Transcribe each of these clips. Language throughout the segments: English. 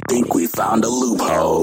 think we found a loophole.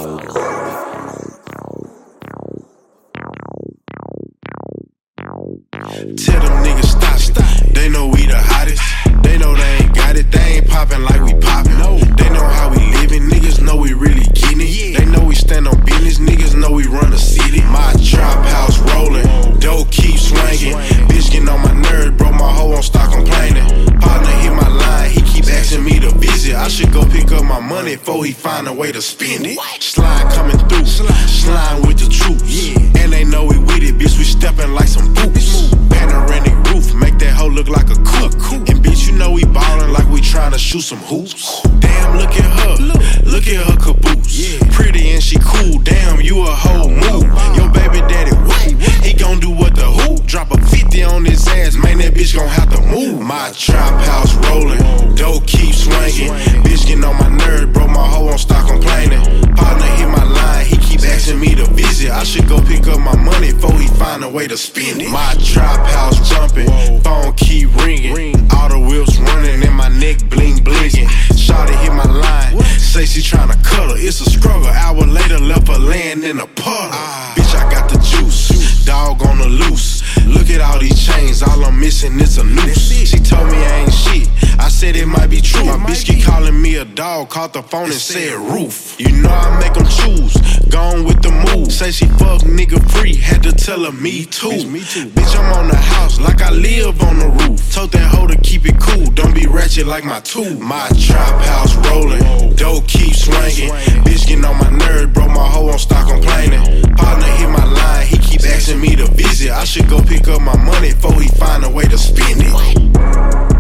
Tell them niggas stop. They know we the hottest. They know they ain't got it. They ain't poppin' like we poppin'. They know how we livin'. Niggas know we really gettin' it. They know we stand on business. Niggas know we run the city. My trap house rollin'. Dope keep swingin'. Bitch getting on my nerves. Bro, my hoe won't stop complaining. Partner hit my line. He keep asking me to visit. I should go pick up my money before he find a way to spend it. Slime coming through. Slime with the troops. And they know we with it. Bitch, we steppin' like some boots. Panoramic roof, make that hoe look like a coupe. And bitch, you know we ballin' like we tryna shoot some hoops. Damn, look at her, look at her caboose. Pretty and she cool, damn, you a whole move. Your baby daddy, what? He gon' do what the who? Drop a 50 on his ass, man, that bitch gon' have to move. My trap house rollin', dope keep swingin'. Bitch getting on my nerves, bro, my hoe won't stop complaining. Partner hit my line, he keep asking me to visit. I should go pick up my money before he find a way to spend it. My trap house jumping, phone keep ringing, all the wheels running and my neck bling blinging. Shawty hit my line, say she tryna cut her. It's a struggle. Hour later, left her laying in a puddle. Bitch, I got the juice, dog on the loose. Look at all these chains, all I'm missing is a noose. She told me I ain't shit, I said it might be true. My bitch keep calling me a dog, called the phone and said roof. You know I make them choose, gone with the move. Say she fuck nigga free, had to tell her me too. Bitch, I'm on the house like I live on the roof. Told that hoe to keep it cool, don't be ratchet like my tooth. My trap house rollin', dope keep swingin'. Bitch getting on my nerves, bro, my hoe won't stop complaining. Partner hit my line, he keep asking me to visit. I should go pick up my money before he find a way to spend it.